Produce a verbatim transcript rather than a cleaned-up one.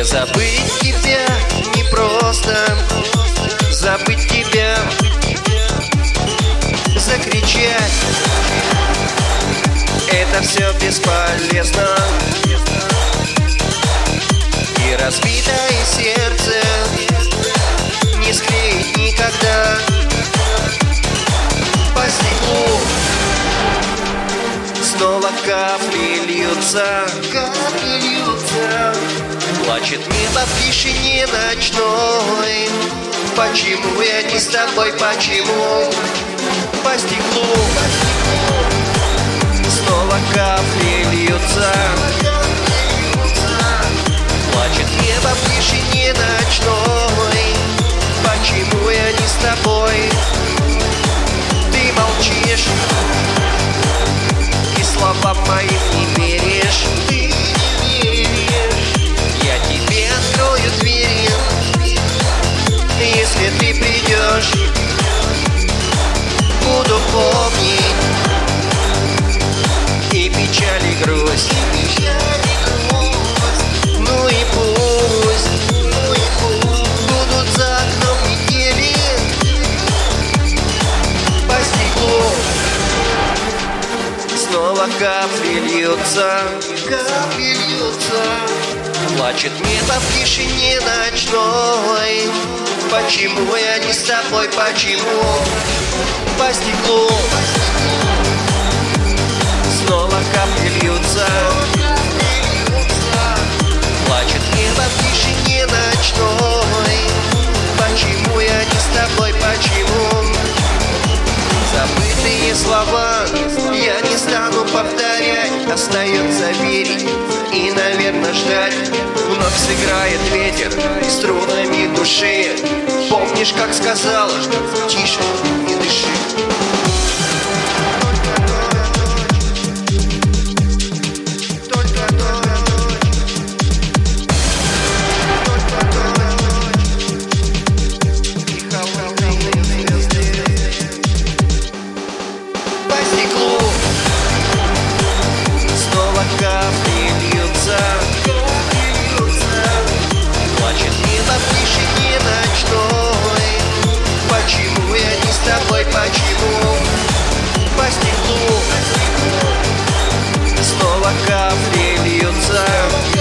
Не забыть тебя, не просто забыть тебя. Закричать — это все бесполезно. И разбитое сердце не склеить никогда. По стеклу снова капли льются, капли льются. Плачет небо в тишине ночной. Почему я не с тобой, почему? По стеклу снова капли льются. Плачет небо в тишине ночной. Почему я не с тобой? Ты молчишь и словам моим не веришь. Ты не веришь. Я тебе открою двери, если ты придешь. Буду помнить и печаль, и грусть. Ну и пусть, ну и пусть будут за окном недели. По стеклу снова капли льются, капли льются. Плачет небо в тишине ночной. Почему я не с тобой, почему? По стеклу снова капли льются. Плачет небо в тишине ночной. Почему я не с тобой, почему? Забытые слова я не стану повторять. Остается верить и, наверное, ждать. Вновь сыграет ветер струнами души. Помнишь, как сказала: тише, не дыши. Капли льются, плачет небо в тишине ночной. Почему я не с тобой, почему? По стеклу снова капли льются.